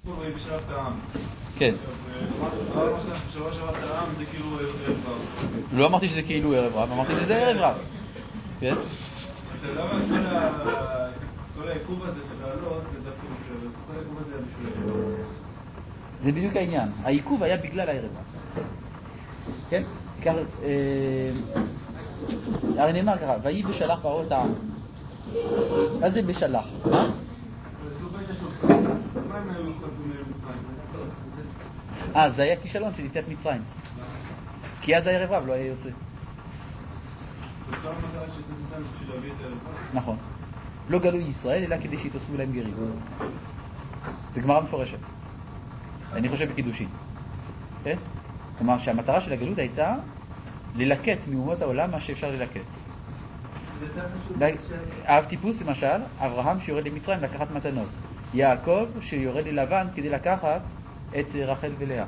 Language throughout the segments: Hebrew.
בשלב העם. כן. שבוע שבוע של העם זה כאילו ערב רב. לא אמרתי שזה כאילו ערב רב, אמרתי שזה ערב רב. כן? למה כל העיכוב הזה של לעלות זה דווקא בשביל, כל העיכוב הזה היה בשביל... זה בדיוק העניין. העיכוב היה בגלל הערב רב. כן? הרי נאמר ככה, ויהי בשלח פרעה את העם. מה זה בשלח? מה? זה היה כישלון של יציאת מצרים. כי אז הערב רב לא היה יוצא. נכון. לא גלו ישראל אלא כדי שיתוספו להם גרים. זה גמרא מפורשת. אני חושב בקידושין. כן? כלומר שהמטרה של הגלות הייתה ללקט מאומות העולם מה שאפשר ללקט. אב טיפוס למשל, אברהם שיורד למצרים לקחת מתנות. יעקב שיורד ללבן כדי לקחת את רחל ולאה.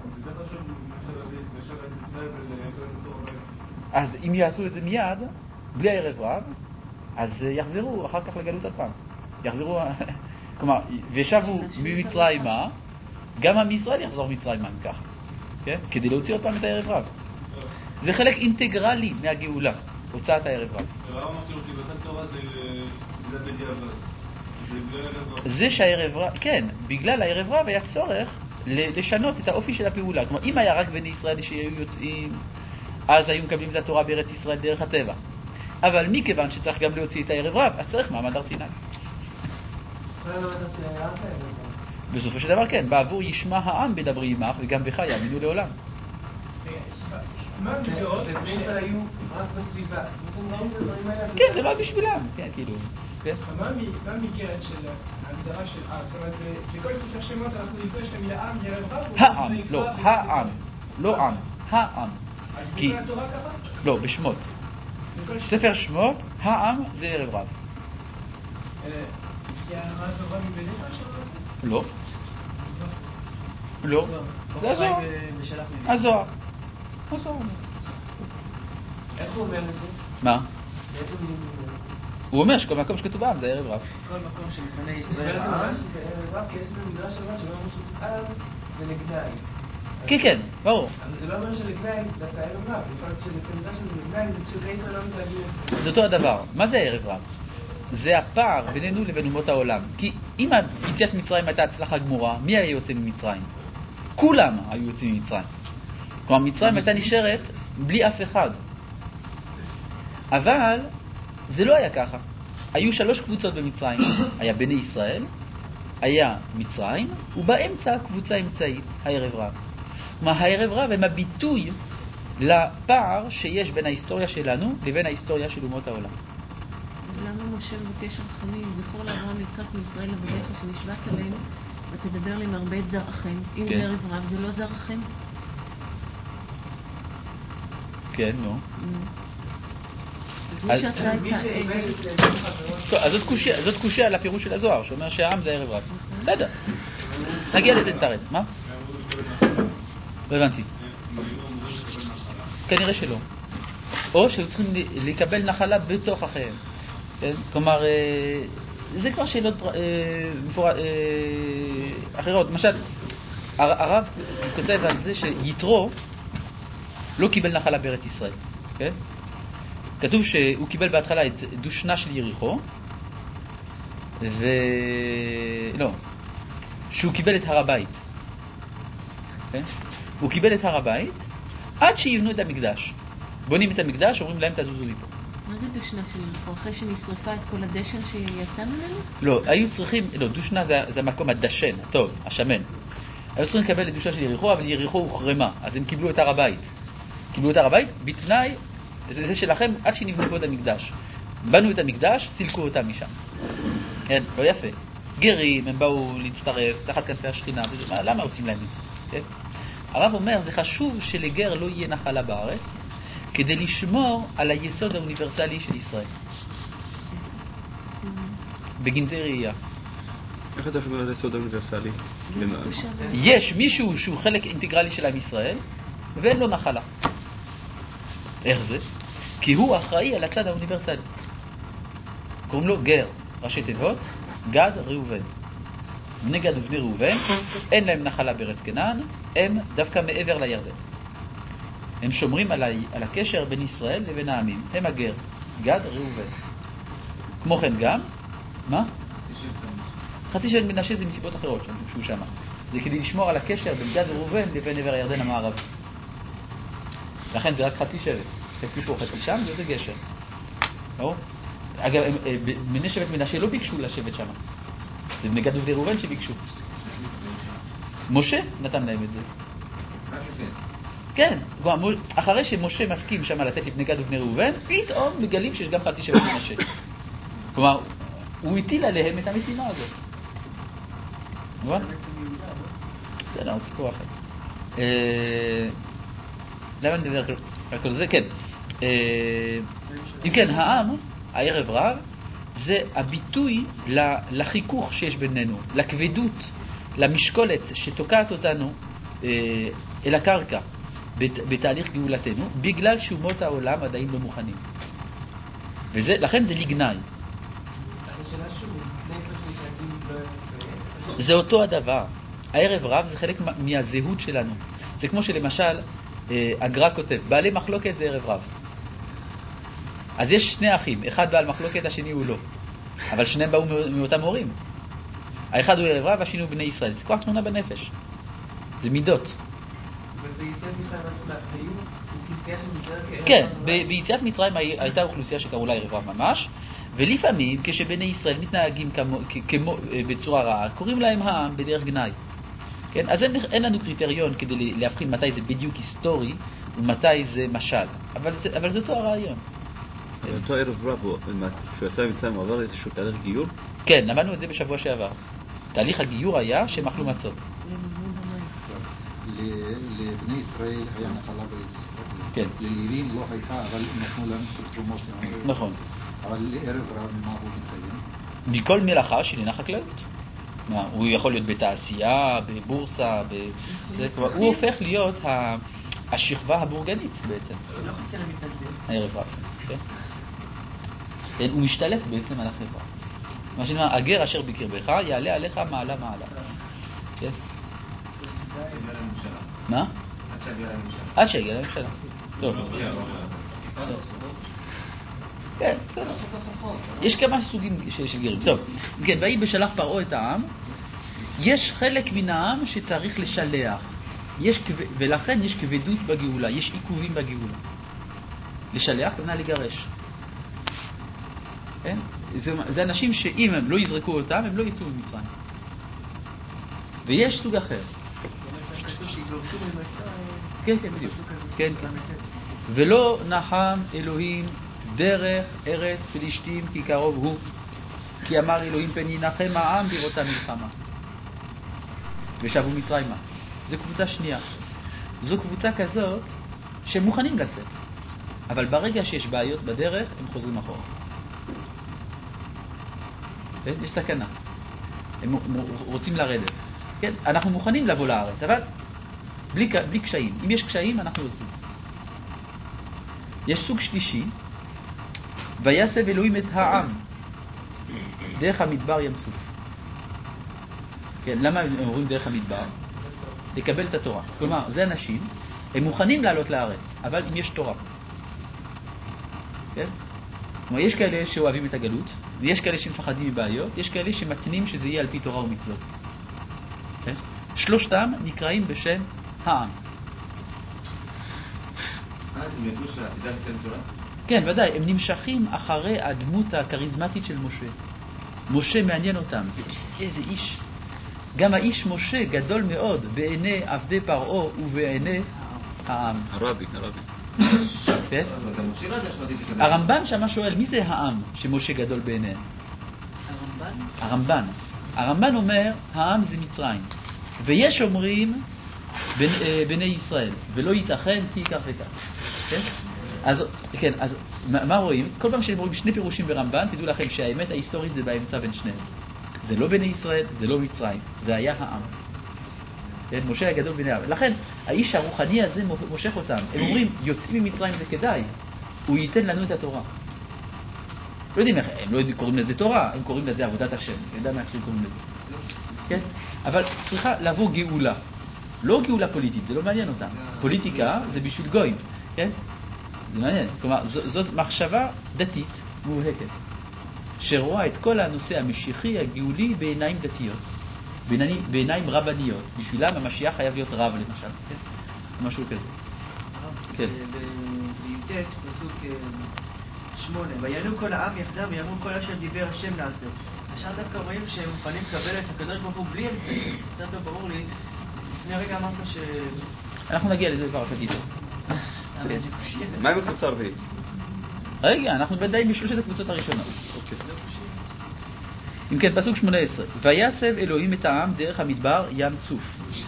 אז אם יעשו את זה מיד, בלי הערב רב, אז יחזרו אחר כך לגלות עוד פעם. יחזרו, כלומר, ושבו ממצרימה, גם עם ישראל יחזור מצרימה אם ככה. כן? כדי להוציא עוד פעם את הערב רב. זה חלק אינטגרלי מהגאולה, הוצאת הערב רב. הרב אמרתי לו, כי בתת תורה זה בדיעבד. זה שהערב רב, כן, בגלל הערב רב היה צורך לשנות את האופי של הפעולה. כלומר, אם היה רק בני ישראל שהיו יוצאים, אז היו מקבלים את התורה בארץ ישראל דרך הטבע. אבל מכיוון שצריך גם להוציא את הערב רב, אז צריך מעמד הר סיני. בסופו של דבר כן, בעבור ישמע העם בדברי עמך וגם בך יאמינו לעולם. מה המקורות? בני ישראל היו רק בסביבה. כן, זה לא בשבילם. כן, כאילו. מה המקרת של ההגדרה של עם? זאת אומרת, בכל ספר שמות אנחנו נפגש את המילה עם, ערב רב? העם, לא, העם. לא עם, העם. אז בכל התורה ככה? לא, בשמות. ספר שמות, העם זה ערב רב. כי מה התורה מבניך שלו? לא. לא. זה הזוהר. הזוהר. הזוהר. איך הוא אומר את זה? מה? באיזה מילים הוא אומר? הוא אומר שכל מקום שכתוב עם זה ערב רב. כל מקום שמפני ישראל העם זה ערב רב, כי יש במדרש הבא שלא אומר שכתוב זה לגנאי. כן, כן, ברור. אז זה לא אומר שלגנאי דווקא ערב רב, יכול להיות שלמדרש הזה לגנאי זה כשבני ישראל לא מתרגלים. זה אותו הדבר. מה זה ערב רב? זה הפער בינינו לבין אומות העולם. כי אם יציאת מצרים הייתה הצלחה גמורה, מי היה יוצא ממצרים? כולם היו יוצאים ממצרים. כלומר, מצרים הייתה נשארת בלי אף אחד. אבל זה לא היה ככה. היו 3 קבוצות במצרים. היה בני ישראל, היה מצרים, ובאמצע קבוצה אמצעית, הערב רב. כלומר, הערב רב הם הביטוי לפער שיש בין ההיסטוריה שלנו לבין ההיסטוריה של אומות העולם. אז למה משה מבקש רחמים? זכור לאברהם יצחק מישראל עבדיך שנשבעת עליהם ותדבר להם הרבה את זרעכם. אם זה ערב רב זה לא זרעכם? כן, נו. אז מי שעשה את אז זאת קושיה על הפירוש של הזוהר, שאומר שהעם זה ערב רב. בסדר. נגיע לזה נתרץ. מה? לא הבנתי. כנראה שלא. או שהיו צריכים לקבל נחלה בתוך אחיהם. כלומר, זה כבר שאלות אחרות. למשל, הרב כותב על זה שיתרו לא קיבל נחלה בארץ ישראל. כן? כתוב שהוא קיבל בהתחלה את דושנה של יריחו, לא, שהוא קיבל את הר הבית. כן? הוא קיבל את הר הבית עד שיבנו את המקדש. בונים את המקדש, אומרים להם תזוזו מפה. מה זה דושנה של יריחו? אחרי שנשרפה את כל הדשן שיצא ממנו? לא, היו צריכים, לא, דושנה זה המקום הדשן, הטוב, השמן. היו צריכים לקבל את דושנה של יריחו, אבל יריחו הוחרמה, אז הם קיבלו את הר הבית. קיבלו את הר הבית בתנאי, זה שלכם עד שנבנו פה את המקדש. בנו את המקדש, סילקו אותם משם. כן, לא יפה. גרים, הם באו להצטרף תחת כנפי השכינה, וזה, למה עושים להם את זה? כן? הרב אומר, זה חשוב שלגר לא יהיה נחלה בארץ, כדי לשמור על היסוד האוניברסלי של ישראל. בגנזי ראייה. איך אתה שומר על היסוד האוניברסלי? יש מישהו שהוא חלק אינטגרלי של עם ישראל, ואין לו נחלה. איך זה? כי הוא אחראי על הצד האוניברסלי. קוראים לו גר, ראשי תיבות, גד, ראובן. בני גד ובני ראובן, אין להם נחלה בארץ כנען, הם דווקא מעבר לירדן. הם שומרים על הקשר בין ישראל לבין העמים. הם הגר, גד, ראובן. כמו כן גם, מה? חצי שבט מנשה זה מסיבות אחרות שהוא שמה. זה כדי לשמור על הקשר בין גד וראובן לבין עבר הירדן המערבי. לכן זה רק חצי שבט. חצי פה, חצי שם, וזה גשר. ברור? אגב, בני שבט מנשה לא ביקשו לשבת שם. זה בני גד ובני ראובן שביקשו. משה נתן להם את זה. כן, אחרי שמשה מסכים שם לתת לבני גד ובני ראובן, פתאום מגלים שיש גם חצי שבט מנשה. כלומר, הוא הטיל עליהם את המשימה הזאת. נכון? זה לא, סיפור אחר. למה נדבר על כל זה? כן. אם כן, העם, הערב רב, זה הביטוי לחיכוך שיש בינינו, לכבדות, למשקולת שתוקעת אותנו אל הקרקע בתהליך גאולתנו, בגלל שאומות העולם עדיין לא מוכנים. לכן זה לגנאי. זה אותו הדבר. הערב רב זה חלק מהזהות שלנו. זה כמו שלמשל הגר"א כותב, בעלי מחלוקת זה ערב רב. אז יש שני אחים, אחד בעל מחלוקת, השני הוא לא. אבל שניהם באו מאותם הורים. האחד הוא ערב רב, השני הוא בני ישראל. זה כבר תמונה בנפש. זה מידות. כן, ביציאת מצרים הייתה אוכלוסייה שקראו לה ערב רב ממש, ולפעמים כשבני ישראל מתנהגים בצורה רעה, קוראים להם העם בדרך גנאי. כן? אז אין לנו קריטריון כדי להבחין מתי זה בדיוק היסטורי ומתי זה משל. אבל זה אותו הרעיון. אותו ערב רב, כשהוא יצא ממצרים, הוא עבר איזשהו תהליך גיור? כן, למדנו את זה בשבוע שעבר. תהליך הגיור היה שהם אכלו מצות. לבני ישראל היה נחלה בארץ ישראל. כן. ללווים לא הייתה, אבל נתנו להם תרומות. נכון. אבל לערב רב ממה הוא מתקיים? מכל מלאכה שאינה חקלאות. הוא יכול להיות בתעשייה, בבורסה, הוא הופך להיות השכבה הבורגנית בעצם. הערב רב. הוא משתלט בעצם על החברה. מה שנאמר, הגר אשר בקרבך יעלה עליך מעלה מעלה. כן? מה? עד שיגיע לממשלה. טוב. כן, בסדר. יש כמה סוגים של גרים. טוב, כן, ויהי בשלח פרעה את העם. יש חלק מן העם שצריך לשלח. ולכן יש כבדות בגאולה, יש עיכובים בגאולה. לשלח כמובן לגרש. כן? זה אנשים שאם הם לא יזרקו אותם, הם לא יצאו ממצרים. ויש סוג אחר. כן, כן, בדיוק. כן, כן. ולא נחם אלוהים דרך ארץ פלישתים כי קרוב הוא, כי אמר אלוהים פן ינחם העם בראותה מלחמה ושבו מצרימה. זו קבוצה שנייה. זו קבוצה כזאת שהם מוכנים לצאת, אבל ברגע שיש בעיות בדרך הם חוזרים אחורה. כן? יש סכנה, הם רוצים לרדת. כן? אנחנו מוכנים לבוא לארץ, אבל בלי קשיים. אם יש קשיים אנחנו עוזבים. יש סוג שלישי, ויסב אלוהים את העם דרך המדבר ים סוף. כן, למה הם אומרים דרך המדבר? לקבל את התורה. כלומר, זה אנשים, הם מוכנים לעלות לארץ, אבל אם יש תורה. כן? כלומר, יש כאלה שאוהבים את הגלות, ויש כאלה שמפחדים מבעיות, יש כאלה שמתנים שזה יהיה על פי תורה ומצוות. כן? שלושתם נקראים בשם העם. אז הם ידעו שהעתידה ניתן תורה? כן, ודאי, הם נמשכים אחרי הדמות הכריזמטית של משה. משה מעניין אותם, זה איזה איש. גם האיש משה גדול מאוד בעיני עבדי פרעה ובעיני העם. הרבי. כן? אבל גם משה לא יודע שמעתי תקבל. הרמב"ן שמה שואל, מי זה העם שמשה גדול בעיניהם? הרמב"ן אומר, העם זה מצרים. ויש אומרים בני ישראל, ולא ייתכן כי כך וכך. כן? אז מה רואים? כל פעם שרואים שני פירושים ברמב"ן, תדעו לכם שהאמת ההיסטורית זה באמצע בין שניהם. זה לא בני ישראל, זה לא מצרים, זה היה העם. כן? משה הגדול בני העם. לכן, האיש הרוחני הזה מושך אותם. הם אומרים, יוצאים ממצרים זה כדאי, הוא ייתן לנו את התורה. לא יודעים איך, הם לא קוראים לזה תורה, הם קוראים לזה עבודת השם. אני יודע מה איך שהם קוראים לזה. כן? אבל צריכה לבוא גאולה. לא גאולה פוליטית, זה לא מעניין אותם. פוליטיקה זה בשביל גויים, כן? זה מעניין. כלומר, זאת מחשבה דתית מובהקת, שרואה את כל הנושא המשיחי, הגאולי, בעיניים דתיות, בעיניים רבניות. בשבילם המשיח חייב להיות רב, למשל, כן? משהו כזה. כן. בי"ט, פסוק 8, ויענו כל העם יחדיו ויאמרו כל אשר דיבר השם נעשה. עכשיו דווקא רואים שהם מוכנים לקבל את הקדוש ברוך הוא בלי אמצעים. זה קצת לא ברור לי. לפני רגע אמרת ש... אנחנו נגיע לזה כבר אחת איתו. מה עם הקבוצה הרביעית? רגע, אנחנו ודאי בשלושת הקבוצות הראשונות. אם כן, פסוק 18. ויסב אלוהים את העם דרך המדבר ים סוף.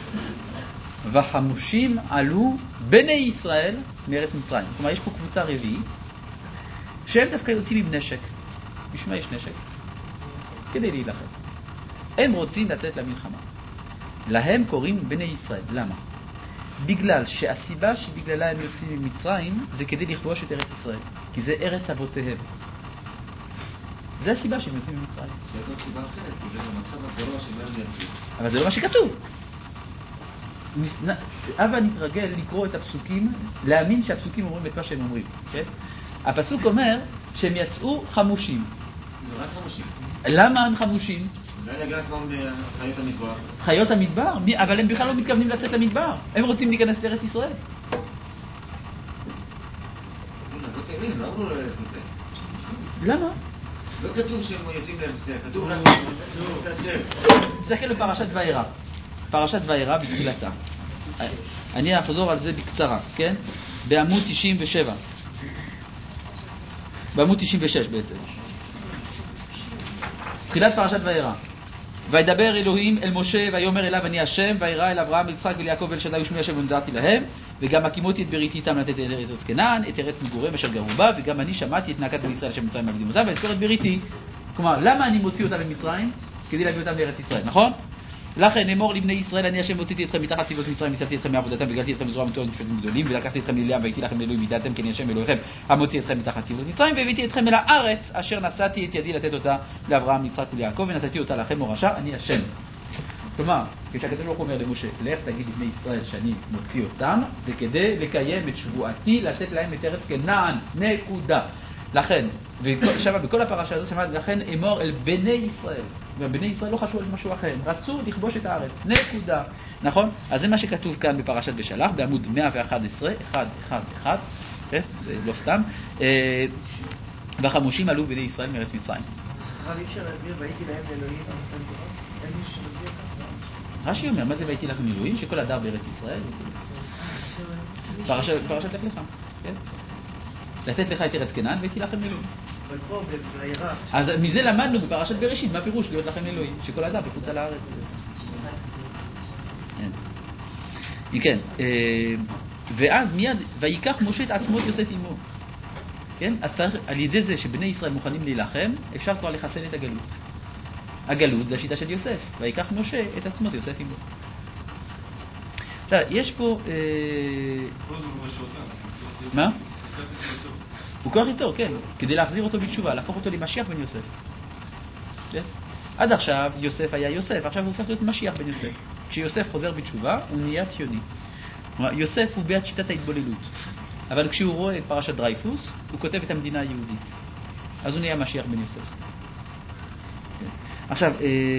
וחמושים עלו בני ישראל מארץ מצרים. כלומר, יש פה קבוצה רביעית, שהם דווקא יוצאים עם נשק. בשביל מה יש נשק? כדי להילחם. הם רוצים לצאת למלחמה. להם קוראים בני ישראל. למה? בגלל שהסיבה שבגללה הם יוצאים ממצרים זה כדי לכבוש את ארץ ישראל. כי זה ארץ אבותיהם. זה הסיבה שהם יוצאים ממצרים. זאת סיבה אחרת, כי זה המצב הגרוע שמהם יצאו. אבל זה לא מה שכתוב. אבא נתרגל לקרוא את הפסוקים, להאמין שהפסוקים אומרים את מה שהם אומרים. כן? הפסוק אומר שהם יצאו חמושים. רק חמושים. למה הם חמושים? אולי להגיע עצמם בחיות המדבר. חיות המדבר? אבל הם בכלל לא מתכוונים לצאת למדבר. הם רוצים להיכנס לארץ ישראל. לא אמרו לארץ ישראל. למה? לא כתוב שהם יוצאים לארץ ישראל, כתוב רק תסתכל בפרשת וארא. פרשת וארא בתחילתה. אני אחזור על זה בקצרה, כן? בעמוד 97. בעמוד 96 בעצם. תחילת פרשת וארא. וידבר אלוהים אל משה ויאמר אליו אני השם, וירא אל אברהם ויצחק וליעקב ואל שדי ושמי השם ונזרתי להם, וגם הקימותי את בריתי איתם לתת את ארץ כנען, את ארץ מגוריהם אשר גרו בה, וגם אני שמעתי את נאקת בני ישראל אשר מצרים מעבדים אותם, ואזכור את בריתי. כלומר, למה אני מוציא אותם ממצרים? כדי להביא אותם לארץ ישראל, נכון? לכן אמור לבני ישראל אני השם הוצאתי אתכם מתחת צבאות מצרים והצלתי אתכם מעבודתם וגלתי אתכם בזרוע מתוארת ושבטים גדולים ולקחתי אתכם אל ים והייתי לכם לאלוהים וידעתם כי אני השם אלוהיכם המוציא אתכם מתחת צבאות מצרים והבאתי אתכם אל הארץ אשר נשאתי את ידי לתת אותה לאברהם יצחק וליעקב ונתתי אותה לכם מורשה אני השם. כלומר, כשהקדוש ברוך הוא אומר למשה לך תגיד לבני ישראל שאני מוציא אותם וכדי לקיים את שבועתי לתת להם את ארץ כנען, נקודה. לכן, ושמה בכל הפרשה הזאת שמעת, לכן אמור אל בני ישראל. ובני ישראל לא חשבו על משהו אחר, רצו לכבוש את הארץ, נקודה. נכון? אז זה מה שכתוב כאן בפרשת בשלח, בעמוד 111, 111, זה לא סתם. והחמושים עלו בני ישראל מארץ מצרים. אבל אי אפשר להסביר, והייתי להם לאלוהים, אין מי שמסביר ככה. רש"י אומר, מה זה והייתי לכם אלוהים? שכל הדר בארץ ישראל? פרשת לך לך, כן? לתת לך את ארץ כנען והייתי לכם אלוהים. אבל פה, בעירה. אז מזה למדנו בפרשת בראשית, מה פירוש להיות לכם אלוהים? שכל אדם בחוץ על הארץ. כן. ואז מיד, ויקח משה את עצמו את יוסף עמו. כן? אז צריך, על ידי זה שבני ישראל מוכנים להילחם, אפשר כבר לחסן את הגלות. הגלות זה השיטה של יוסף. ויקח משה את עצמו את יוסף עמו. עכשיו, יש פה... מה? הוא כוח איתו, כן, כדי להחזיר אותו בתשובה, להפוך אותו למשיח בן יוסף. כן? עד עכשיו יוסף היה יוסף, עכשיו הוא הופך להיות משיח בן יוסף. כשיוסף חוזר בתשובה, הוא נהיה ציוני. יוסף הוא בעד שיטת ההתבוללות. אבל כשהוא רואה את פרשת דרייפוס, הוא כותב את המדינה היהודית. אז הוא נהיה משיח בן יוסף. כן? עכשיו,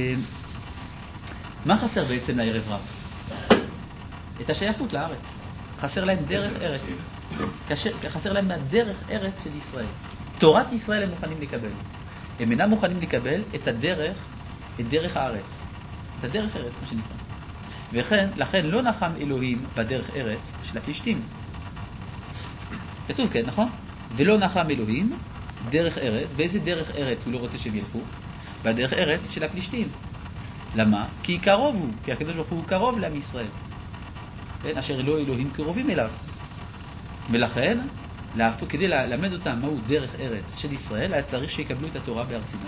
מה חסר בעצם לערב רב? את השייכות לארץ. חסר להם דרך ארץ. חסר להם מהדרך ארץ של ישראל. תורת ישראל הם מוכנים לקבל. הם אינם מוכנים לקבל את דרך הארץ. את הדרך ארץ, מה שנקרא. לכן לא נחם אלוהים בדרך ארץ של הפלישתים. כתוב, כן, נכון? ולא נחם אלוהים דרך ארץ. באיזה דרך ארץ הוא לא רוצה שהם ילכו? בדרך ארץ של הפלישתים. למה? כי קרוב הוא. כי הקדוש ברוך הוא קרוב לעם ישראל. כן? אשר לא אלוהים קרובים אליו. ולכן, כדי ללמד אותם מהו דרך ארץ של ישראל, היה צריך שיקבלו את התורה בהר סיני.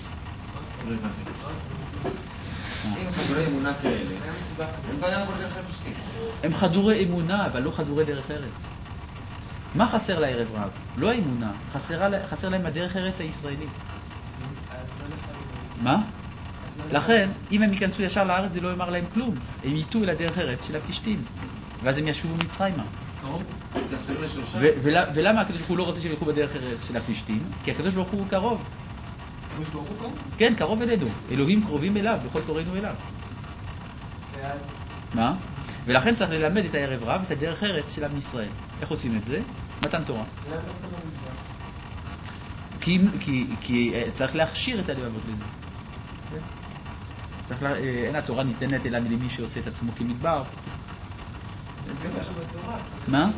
אם חדורי אמונה כאלה, אין בעיה לעבור דרך הפלישתים. הם חדורי אמונה, אבל לא חדורי דרך ארץ. מה חסר לערב רב? לא האמונה, חסר להם הדרך ארץ הישראלית. מה? אז לכן, אם הם ייכנסו ישר לארץ זה לא יאמר להם כלום. הם ייטו אל הדרך ארץ של הפלישתים, ואז הם ישובו מצרימה. ולמה הקדוש ברוך הוא לא רוצה שהם ילכו בדרך ארץ של הפלישתים? כי הקדוש ברוך הוא קרוב. הקדוש ברוך הוא קרוב? כן, קרוב אלינו. אלוהים קרובים אליו, בכל תורנו אליו. מה? ולכן צריך ללמד את הערב רב, את הדרך ארץ של עם ישראל. איך עושים את זה? מתן תורה. כי צריך להכשיר את הלבבות לזה. אין התורה ניתנת אלא למי שעושה את עצמו כמדבר. מה?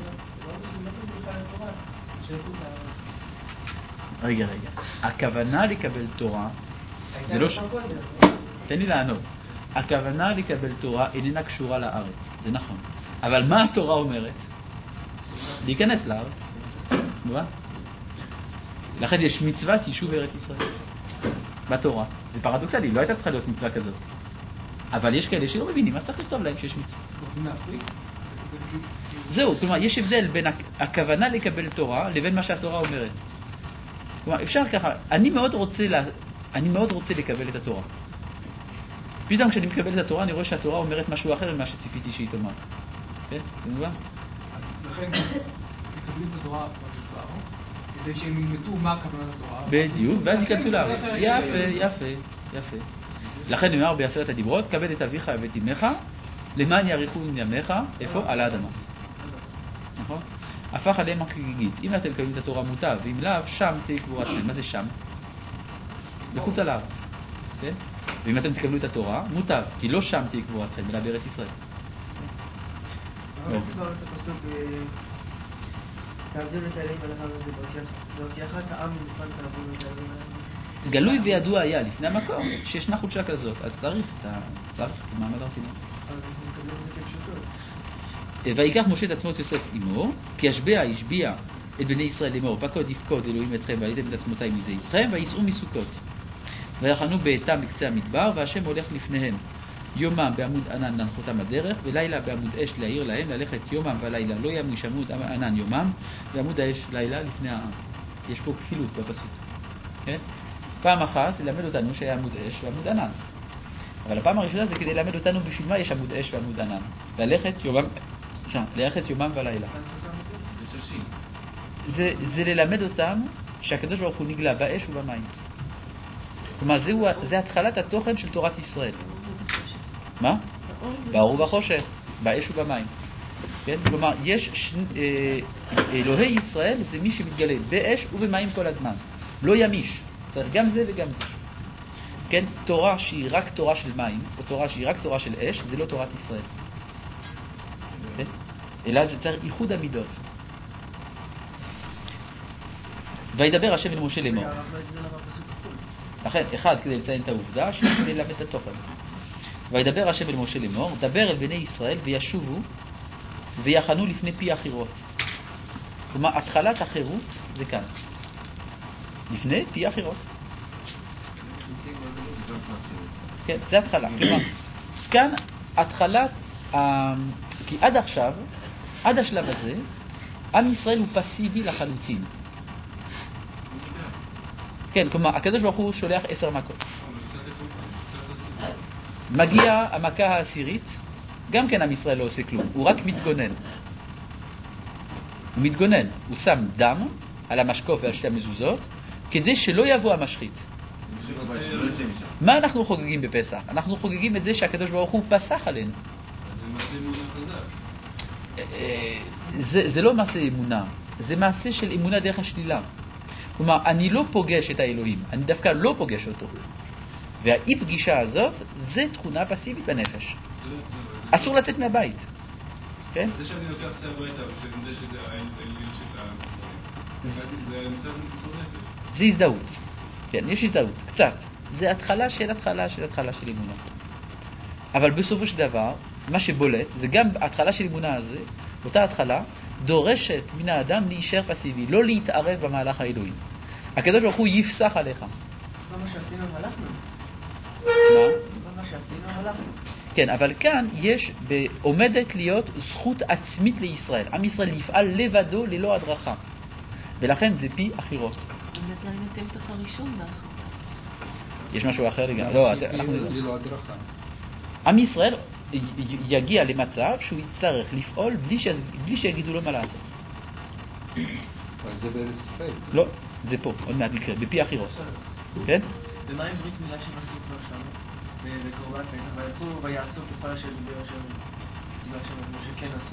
רגע. הכוונה לקבל תורה זה לא תן לי לענות. הכוונה לקבל תורה איננה קשורה לארץ, זה נכון. אבל מה התורה אומרת? להיכנס לארץ. מובן? לכן יש מצוות יישוב ארץ ישראל בתורה. זה פרדוקסלי, לא הייתה צריכה להיות מצווה כזאת. אבל יש כאלה שלא מבינים, אז צריך לכתוב להם שיש מצווה. רוצים להפריק? זהו, כלומר, יש הבדל בין הכוונה לקבל תורה לבין מה שהתורה אומרת. כלומר, אפשר ככה, אני מאוד רוצה לקבל את התורה. פתאום כשאני מקבל את התורה, אני רואה שהתורה אומרת משהו אחר ממה שציפיתי שהיא תאמר. כן? זה מובן? לכן, מקבלים את התורה במדבר, כדי שהם ילמדו מה כוונת התורה. בדיוק, ואז ייכנסו לארץ. יפה. לכן נאמר בעשרת הדיברות, כבד את אביך ואת אמך, למען יאריכו ימיך, איפה? על האדמה. נכון? הפך עליהם החגיגית. אם אתם מקבלים את התורה מוטב, ואם לאו, שם תהיה קבורתכם. מה זה שם? בחוץ על הארץ. כן? ואם אתם תקבלו את התורה, מוטב, כי לא שם תהיה קבורתכם, אלא בארץ ישראל. אבל תסברנו את הפסוק, תעבדו את האלים על ההר הזה, והוציאך את העם ממצרים תעבדו את האלים על ההר הזה. גלוי וידוע היה לפני המקום שישנה חודשה כזאת, אז צריך מעמד הר סיני. אז אנחנו מקבלים את זה כפשוטות. ויקח משה את עצמו את יוסף עמו, כי השביע את בני ישראל לאמור, פקוד יפקוד אלוהים אתכם ועליתם את עצמותיי מזה איתכם, ויסעו מסוכות. ויחנו ביתם בקצה המדבר, והשם הולך לפניהם. יומם בעמוד ענן להנחותם הדרך, ולילה בעמוד אש להעיר להם, ללכת יומם ולילה, לא ימו שעמוד ענן יומם, ועמוד האש לילה לפני העם. יש פה כפילות בפסוק. כן? פעם אחת ללמד אותנו שהיה עמוד אש ועמוד ענן. אבל הפעם הראשונה זה כדי ללמד אותנו בשביל מה יש עמוד אש ועמוד ענן. ללכת יומם ולילה. זה ללמד אותם שהקדוש ברוך הוא נגלה באש ובמים. כלומר, זה התחלת התוכן של תורת ישראל. מה? באור ובחושך, באש ובמים. כן? כלומר, אלוהי ישראל זה מי שמתגלה באש ובמים כל הזמן. לא ימיש. צריך גם זה וגם זה. כן? תורה שהיא רק תורה של מים, או תורה שהיא רק תורה של אש, זה לא תורת ישראל. כן? אלא זה צריך איחוד המידות. וידבר השם אל משה לאמור. לכן, אחד כדי לציין את העובדה, שני כדי ללמד את התוכן. וידבר השם אל משה לאמור, דבר אל בני ישראל וישובו ויחנו לפני פי החירות. כלומר, התחלת החירות זה כאן. לפני פי החירות. כן, זה התחלה. כלומר, כאן התחלת, כי עד עכשיו, עד השלב הזה, עם ישראל הוא פסיבי לחלוטין. כן, כלומר, הקדוש ברוך הוא שולח 10 מכות. מגיע המכה העשירית, גם כן עם ישראל לא עושה כלום, הוא רק מתגונן. הוא מתגונן, הוא שם דם על המשקוף ועל שתי המזוזות, כדי שלא יבוא המשחית. מה אנחנו חוגגים בפסח? אנחנו חוגגים את זה שהקדוש ברוך הוא פסח עלינו. זה לא מעשה אמונה, זה מעשה של אמונה דרך השלילה. כלומר, אני לא פוגש את האלוהים, אני דווקא לא פוגש אותו. והאי פגישה הזאת, זה תכונה פסיבית בנפש. אסור לצאת מהבית. כן? זה שאני לוקח סייב הביתה ושאני יודע שזה העליון של זה מצב מסור נפש. זה הזדהות. כן, יש הזדהות, קצת. זה התחלה של אמונה. אבל בסופו של דבר, מה שבולט, זה גם התחלה של אמונה הזה, אותה התחלה, דורשת מן האדם להישאר פסיבי, לא להתערב במהלך האלוהי. הקדוש ברוך הוא יפסח עליך. מה שעשינו הלכנו. מה שעשינו הלכנו. כן, אבל כאן עומדת להיות זכות עצמית לישראל. עם ישראל יפעל לבדו ללא הדרכה. ולכן זה פי החירות. באמת לא נתן את הראשון בהרחבה. יש משהו אחר לגמרי. לא, אנחנו... ללא הדרכה. עם ישראל יגיע למצב שהוא יצטרך לפעול בלי שיגידו לו מה לעשות. אבל זה בארץ ישראל. לא, זה פה, עוד מעט נקרא, בפי החירות. כן? ומה עם ברית מילה שהם עשו כבר שם? בקורבן פסח, וילכו ויעשו ככל אשר דיבר השם, ציווה השם, כמו שכן עשו.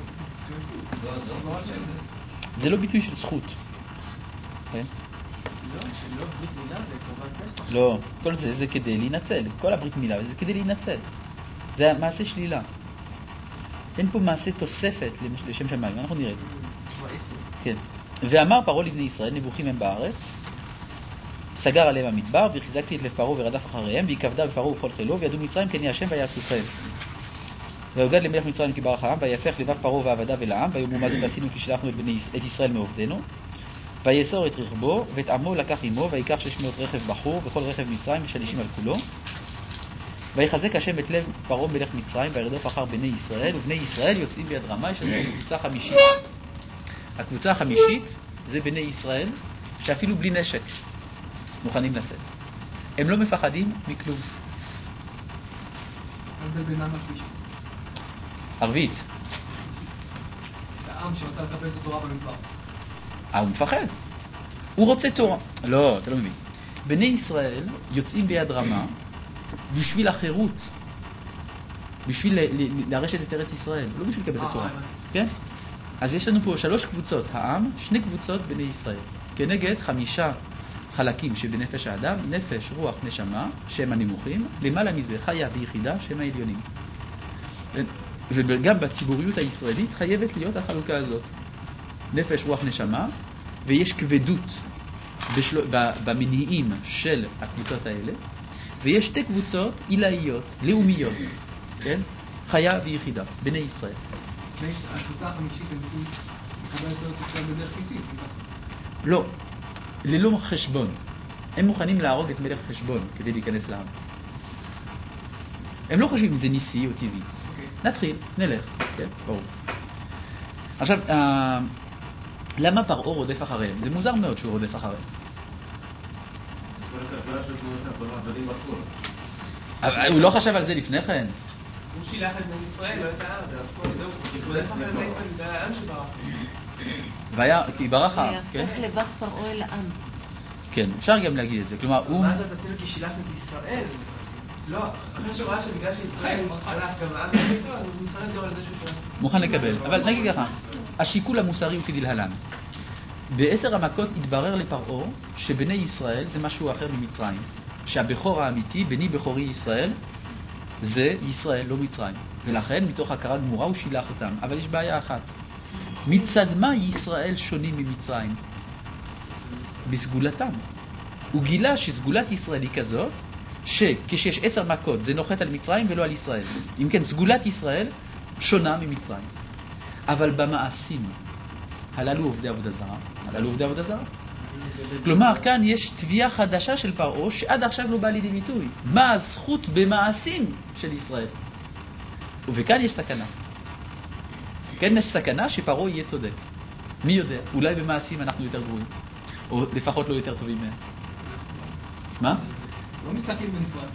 זה לא ביטוי של זכות. כן? לא, שלא ברית מילה בקורבן פסח. לא, כל זה כדי להינצל. כל הברית מילה, זה כדי להינצל. זה מעשה שלילה. אין פה מעשה תוספת לשם שמיים, אנחנו נראה את זה. כן. ואמר פרעה לבני ישראל, נבוכים הם בארץ, סגר עליהם המדבר, וחיזקתי את לב פרעה ורדף אחריהם, ויקבדה בפרעה ובכל חילו, וידעו מצרים כי אני השם ויעשו כן. ויוגד למלך מצרים כי ברח העם, ויהפך לבב פרעה ועבדיו אל העם, ויאמרו מה זאת עשינו כי שלחנו את ישראל מעובדנו, ויאסור את רכבו, ואת עמו לקח עמו, ויקח 600 רכב בחור, וכל רכב מצרים ושלישים על כולו. ויחזק השם את לב פרעה מלך מצרים, וירדוף אחר בני ישראל, ובני ישראל יוצאים ביד רמה. יש לנו קבוצה חמישית. הקבוצה החמישית זה בני ישראל, שאפילו בלי נשק מוכנים לצאת. הם לא מפחדים מכלום. זה בינם השלישית. ערבית. העם שרצה לקבל את התורה במדבר. הוא מפחד. הוא רוצה תורה. לא, אתה לא מבין. בני ישראל יוצאים ביד רמה בשביל החירות, בשביל להרשת את ארץ ישראל, לא בשביל לקבל את התורה. כן? אז יש לנו פה 3 קבוצות, העם, 2 קבוצות בני ישראל, כנגד 5 חלקים שבנפש האדם, נפש, רוח, נשמה, שהם הנמוכים, למעלה מזה חיה ויחידה, שהם העליונים. וגם בציבוריות הישראלית חייבת להיות החלוקה הזאת. נפש, רוח, נשמה, ויש כבדות במניעים של הקבוצות האלה, ויש 2 קבוצות עילאיות, לאומיות, כן? חיה ויחידה, בני ישראל. הקבוצה החמישית הם רוצים לקבל את ארץ ישראל בדרך ניסית. לא, ללא חשבון. הם מוכנים להרוג את מלך חשבון כדי להיכנס לארץ. הם לא חושבים אם זה ניסי או טבעי. נתחיל, נלך, כן? ברור. עכשיו, למה פרעה רודף אחריהם? זה מוזר מאוד שהוא רודף אחריהם. אבל הוא לא חשב על זה לפני כן. הוא שילח את בני ישראל, לא את העם. הוא רודף אחרי בני ישראל, זה העם שברח. כי ברח העם, כן? ויהפך לבב פרעה אל העם. כן, אפשר גם להגיד את זה. כלומר, הוא... מה זאת עשינו כי שילחנו את ישראל? לא, אחרי שהוא ראה שבגלל שישראל הלך גם העם איתו, אז הוא מוכן לדבר על זה שהוא מוכן לקבל. אבל נגיד ככה, השיקול המוסרי הוא כדלהלן. ב10 המכות התברר לפרעה שבני ישראל זה משהו אחר ממצרים. שהבכור האמיתי, בני בכורי ישראל, זה ישראל, לא מצרים. ולכן, מתוך הכרה גמורה, הוא שילח אותם. אבל יש בעיה אחת. מצד מה ישראל שונים ממצרים? בסגולתם. הוא גילה שסגולת ישראל היא כזאת, שכשיש 10 מכות זה נוחת על מצרים ולא על ישראל. אם כן, סגולת ישראל שונה ממצרים. אבל במעשים, הללו עובדי עבודה זרה, הללו עובדי עבודה זרה. כלומר, כאן יש תביעה חדשה של פרעה שעד עכשיו לא בא לידי ביטוי. מה הזכות במעשים של ישראל? וכאן יש סכנה. כאן יש סכנה שפרעה יהיה צודק. מי יודע? אולי במעשים אנחנו יותר גרועים. או לפחות לא יותר טובים מהם. מה? לא מסתכלים בנפרד.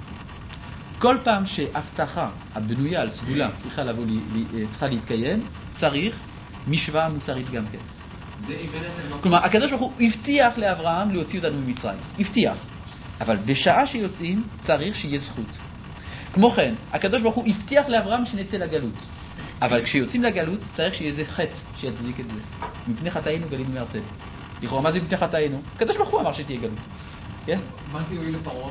כל פעם שהבטחה הבנויה על סגולה צריכה להתקיים, צריך משוואה מוסרית גם כן. כלומר, הקדוש ברוך הוא הבטיח לאברהם להוציא אותנו ממצרים. הבטיח. אבל בשעה שיוצאים צריך שיהיה זכות. כמו כן, הקדוש ברוך הוא הבטיח לאברהם שנצא לגלות. אבל כשיוצאים לגלות צריך שיהיה איזה חטא שיצדיק את זה. מפני חטאינו גלינו מארצנו. לכאורה, מה זה מפני חטאינו? הקדוש ברוך הוא אמר שתהיה גלות. כן? מה זה יועיל לפרעה?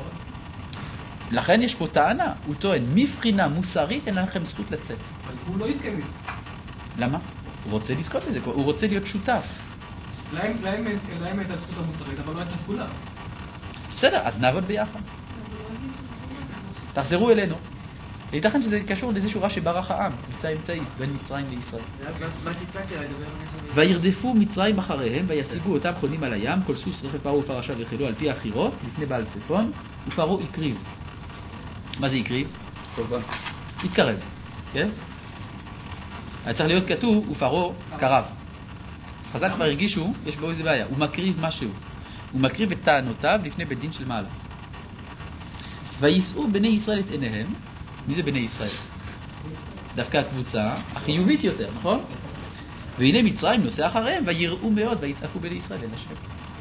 לכן יש פה טענה. הוא טוען, מבחינה מוסרית אין לכם זכות לצאת. אבל הוא לא יזכה מזה. למה? הוא רוצה לזכות בזה, הוא רוצה להיות שותף. להם את הזכות המוסרית, אבל לא את הסגולה. בסדר, אז נעבוד ביחד. תחזרו אלינו. ייתכן שזה קשור לאיזה שורה שברח העם, מבצע אמצעית, בין מצרים לישראל. מה תצעק אליי? וירדפו מצרים אחריהם, וישיגו אותם חונים על הים, כל סוס רכב פרעה ופרשה וחילו על פי החירות, לפני בעל צפון, ופרעה הקריב. מה זה הקריב? קורבן. התקרב, כן? היה צריך להיות כתוב, ופרעה קרב. אז חז"ל כבר הרגישו, יש בו איזה בעיה, הוא מקריב משהו. הוא מקריב את טענותיו לפני בית דין של מעלה. ויישאו בני ישראל את עיניהם. מי זה בני ישראל? דווקא הקבוצה החיובית יותר, נכון? והנה מצרים נוסע אחריהם ויראו מאוד ויצעקו בני ישראל אל השם.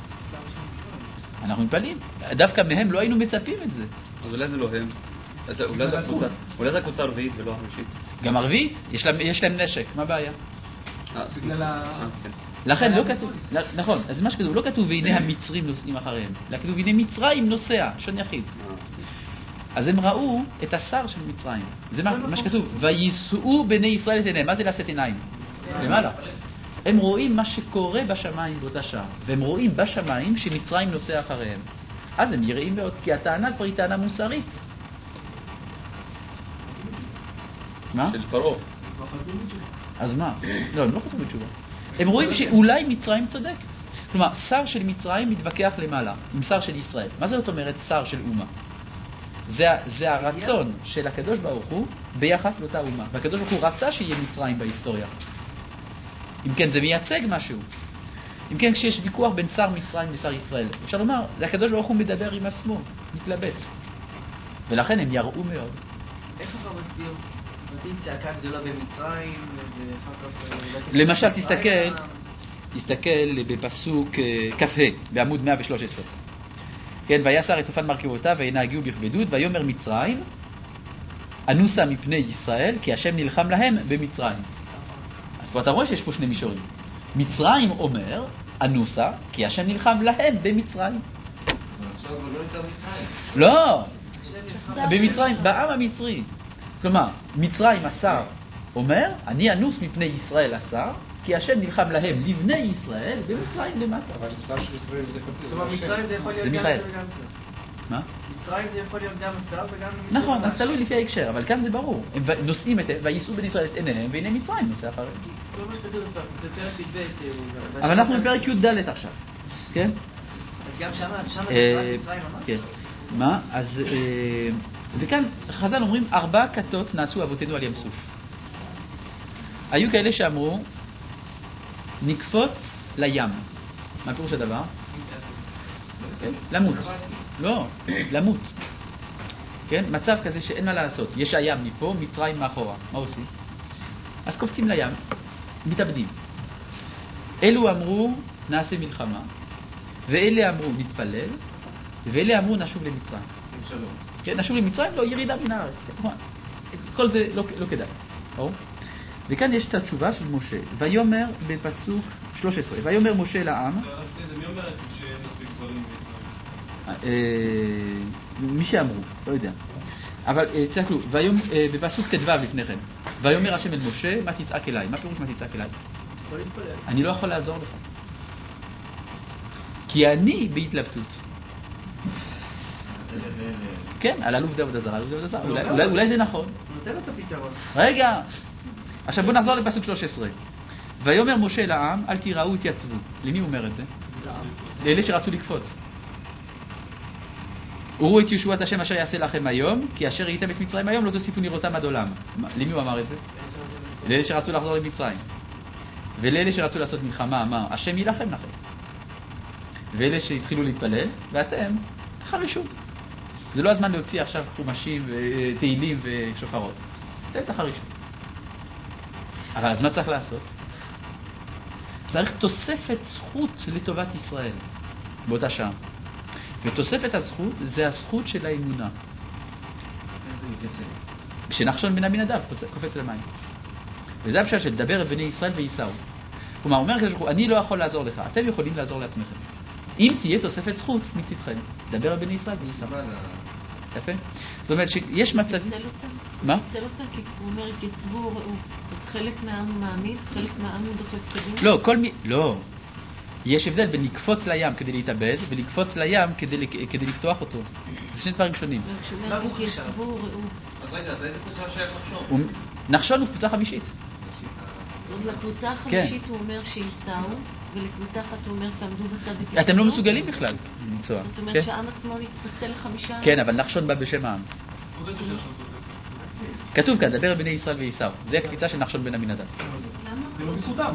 אנחנו מתפלאים. דווקא מהם לא היינו מצפים את זה. אז אולי זה לא הם. אולי זה הקבוצה הרביעית ולא החמישית. גם הרביעית, יש להם נשק, מה הבעיה? בגלל לכן לא כתוב, נכון, אז מה שכתוב, לא כתוב והנה המצרים נוסעים אחריהם, אלא כתוב והנה מצרים נוסע, שון יחיד. אז הם ראו את השר של מצרים. זה מה שכתוב, ויישאו בני ישראל את עיניהם. מה זה לשאת עיניים? למעלה. הם רואים מה שקורה בשמיים באותה שעה, והם רואים בשמיים שמצרים נוסע אחריהם. אז הם יראים מאוד, כי הטענה כבר היא טענה מוסרית. מה? של פרעה. אז מה? לא, הם לא חזרו בתשובה. הם רואים שאולי מצרים צודק. כלומר, שר של מצרים מתווכח למעלה עם שר של ישראל. מה זאת אומרת שר של אומה? זה הרצון של הקדוש ברוך הוא ביחס לאותה אומה. והקדוש ברוך הוא רצה שיהיה מצרים בהיסטוריה. אם כן, זה מייצג משהו. אם כן, כשיש ויכוח בין שר מצרים לשר ישראל, אפשר לומר, זה הקדוש ברוך הוא מדבר עם עצמו, מתלבט. ולכן הם יראו מאוד. איך אתה מסביר? נותנים צעקה גדולה במצרים, למשל, תסתכל בפסוק כ"ה, בעמוד 113. כן, ויסר את אופן מרכבותיו וינהגו בכבדות, ויאמר מצרים, אנוסה מפני ישראל, כי השם נלחם להם במצרים. אז פה אתה רואה שיש פה שני מישורים. מצרים אומר, אנוסה, כי השם נלחם להם במצרים. עכשיו אבל לא יותר מצרים. לא, במצרים, בעם המצרי. כלומר, מצרים השר אומר, אני אנוס מפני ישראל השר, כי השם נלחם להם לבני ישראל במצרים למטה. אבל שר של ישראל זה כתוב. כלומר, מצרים זה יכול להיות זה גם מיכאל. זה וגם זה. מה? מצרים זה יכול להיות גם השר וגם... נכון, אז תלוי לפי ההקשר, אבל כאן זה ברור. הם נושאים את, ויישאו בני ישראל את עיניהם, והנה מצרים נוסע אחריהם. כל מה שכתוב בפרק י"ב... אבל אנחנו בפרק י"ד עכשיו, כן? אז גם שם זה מצרים ממש? כן. מה? אז... וכאן חז"ל אומרים, 4 כתות נעשו אבותינו על ים סוף. היו כאלה שאמרו, נקפוץ לים. מה פירוש הדבר? כן? למות. לא, למות. כן? מצב כזה שאין מה לעשות. יש הים מפה, מצרים מאחורה. מה עושים? אז קופצים לים, מתאבדים. אלו אמרו, נעשה מלחמה. ואלה אמרו, נתפלל. ואלה אמרו, נשוב למצרים. כן, נשוב למצרים, לא, ירידה מן הארץ. כן? כל זה לא כדאי. וכאן יש את התשובה של משה. ויאמר בפסוק 13. ויאמר משה לעם. מי אומר את זה שאין מספיק גברים בישראל? מי שאמרו, לא יודע. אבל תסתכלו, בפסוק ט"ו לפניכם. ויאמר השם אל משה, מה תצעק אליי? מה פירוש מה תצעק אליי? אני לא יכול לעזור לך. כי אני בהתלבטות. כן, על אלוף דוד הזר. אולי זה נכון. נותן לו את הפתרון. רגע. עכשיו בוא נחזור לפסוק 13. ויאמר משה לעם, אל תיראו התייצבו. למי הוא אומר את זה? לאלה שרצו לקפוץ. וראו את ישועת השם אשר יעשה לכם היום, כי אשר ראיתם את מצרים היום לא תוסיפו לראותם עד עולם. למי הוא אמר את זה? לאלה שרצו לחזור למצרים. ולאלה שרצו לעשות מלחמה אמר, השם ילחם לכם. ואלה שהתחילו להתפלל, ואתם חרישו. זה לא הזמן להוציא עכשיו חומשים ותהילים ושופרות. אתם תחרישו. אבל אז מה צריך לעשות? צריך תוספת זכות לטובת ישראל באותה שעה. ותוספת הזכות זה הזכות של האמונה. כשנחשון בן עמינדב קופץ למים. וזה הפשט של דבר את בני ישראל וייסעו. כלומר, אומר הקדוש ברוך הוא, אני לא יכול לעזור לך, אתם יכולים לעזור לעצמכם. אם תהיה תוספת זכות מצדכם, דבר את בני ישראל וייסעו. יפה? זאת אומרת שיש מצב... מה? תצל אותה, כי הוא אומר, התייצבו, ראו. חלק מהעם מאמין, חלק מהעם הוא דוחף קדימה. לא, לא. יש הבדל בין לקפוץ לים כדי להתאבד, ולקפוץ לים כדי לפתוח אותו. זה שני דברים שונים. כשהוא אומר, התייצבו, ראו. אז רגע, אז איזה קבוצה שייך נחשון? נחשון הוא קבוצה חמישית. אז לקבוצה החמישית הוא אומר שייסעו, ולקבוצה אחת הוא אומר, תעמדו בצד ותתפלו. אתם לא מסוגלים בכלל לנסוע. זאת אומרת שהעם עצמו נתפצל ל5. כן, אבל נחשון בא בשם העם. כתוב כאן, דבר בני ישראל וייסעו. זה הקפיצה של נחשון בן עמינדב. זה לא בזכותם.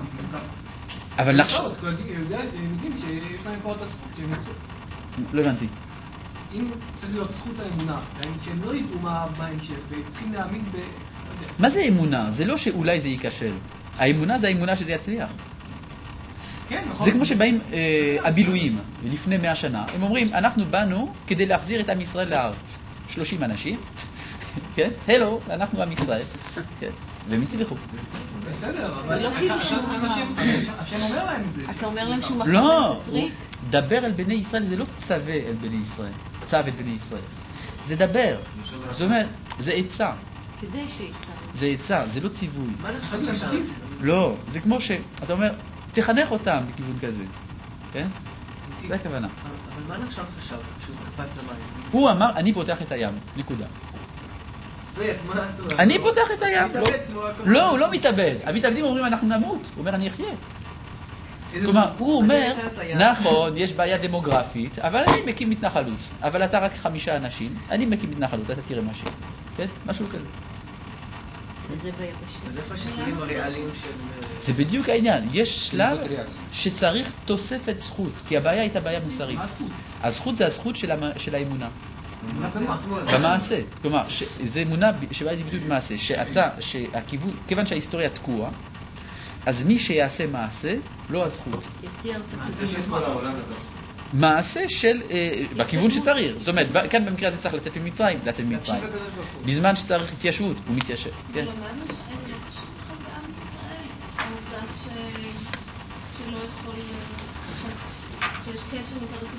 אבל נחשון... אז יודעים שיש להם פה את הזכות שהם יצאו. לא הבנתי. אם צריך להיות זכות האמונה, שהם לא ידעו מה בהמשך, וצריכים להאמין ב... מה זה אמונה? זה לא שאולי זה ייכשל. האמונה זה האמונה שזה יצליח. כן, נכון. זה כמו שבאים הבילויים לפני 100 שנה. הם אומרים, אנחנו באנו כדי להחזיר את עם ישראל לארץ. 30 אנשים, כן? הלו, אנחנו עם ישראל. כן. והם הצליחו. בסדר, זה אבל לא כאילו שהוא השם אומר להם את זה. אתה אומר להם שהוא מחר לא, את הטריק? דבר אל בני ישראל זה לא צווה אל בני ישראל. צו את בני ישראל. זה דבר. זאת אומרת, זה עצה. כדי שיצא. זה עצה, זה לא ציווי. מה נחשב עכשיו? לא, זה כמו שאתה אומר, תחנך אותם בכיוון כזה. כן? זה הכוונה. אבל מה נחשב חשב כשהוא קפץ למים? הוא אמר, אני פותח את הים. נקודה. ואיך, מה עשו? אני פותח את הים. לא, הוא לא מתאבד. המתאבדים אומרים, אנחנו נמות. הוא אומר, אני אחיה. כלומר, הוא אומר, נכון, יש בעיה דמוגרפית, אבל אני מקים מתנחלות. אבל אתה רק 5 אנשים, אני מקים מתנחלות, אתה תראה משהו. כן? משהו כזה. וזה ביבשה. אז איפה השיקולים הריאליים של... זה בדיוק העניין. יש שלב שצריך תוספת זכות, כי הבעיה הייתה בעיה מוסרית. מה הזכות? הזכות זה הזכות של האמונה. עצמו. במעשה. כלומר, זה אמונה שבאה לידי ביטוי במעשה. כיוון שההיסטוריה תקועה, אז מי שיעשה מעשה, לא הזכות. זה של כל העולם הזה. מעשה של, בכיוון שצריך. זאת אומרת, כאן במקרה הזה צריך לצאת ממצרים, בזמן שצריך התיישבות, הוא מתיישב. כן? אבל למדנו שאין לא קשור לך בעם ישראל, העובדה שלא יכול, שיש קשר עם פרק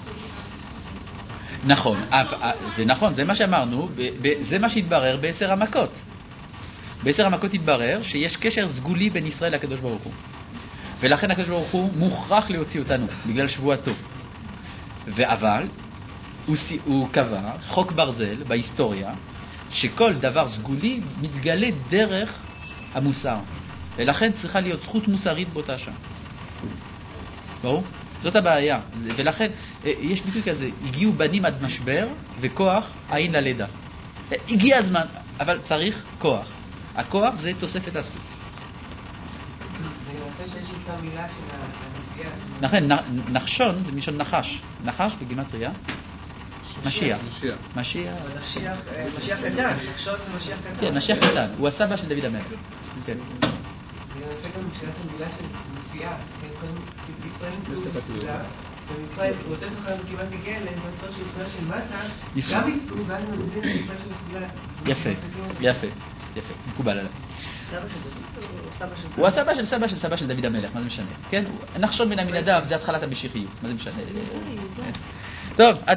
נכון, זה נכון, זה מה שאמרנו, זה מה שהתברר ב10 המכות. ב10 המכות התברר שיש קשר סגולי בין ישראל לקדוש ברוך הוא. ולכן הקדוש ברוך הוא מוכרח להוציא אותנו בגלל שבועתו. אבל הוא קבע חוק ברזל בהיסטוריה שכל דבר סגולי מתגלה דרך המוסר. ולכן צריכה להיות זכות מוסרית באותה שעה. ברור? זאת הבעיה. ולכן יש ביטוי כזה, הגיעו בנים עד משבר וכוח עין ללידה. הגיע הזמן, אבל צריך כוח. הכוח זה תוספת הזכות. לכן, נחשון זה מלשון נחש. נחש בגימטריה? משיח. משיח קטן. נחשון זה משיח קטן. כן, משיח קטן. הוא הסבא של דוד המלך. כן. אני רוצה גם שאלת המילה של נשיאה. ישראל נשיאה. ומצרים, הוא רוצה לך כמעט הגיע אליהם, בצורה של ישראל של מטה, גם ייסעו, ואז נמזין את ישראל של הסבילה. יפה, מקובל עליו. הוא הסבא של סבא של סבא של דוד המלך, מה זה משנה? כן? נחשון בן עמינדב זה התחלת המשיחיות, מה זה משנה? טוב,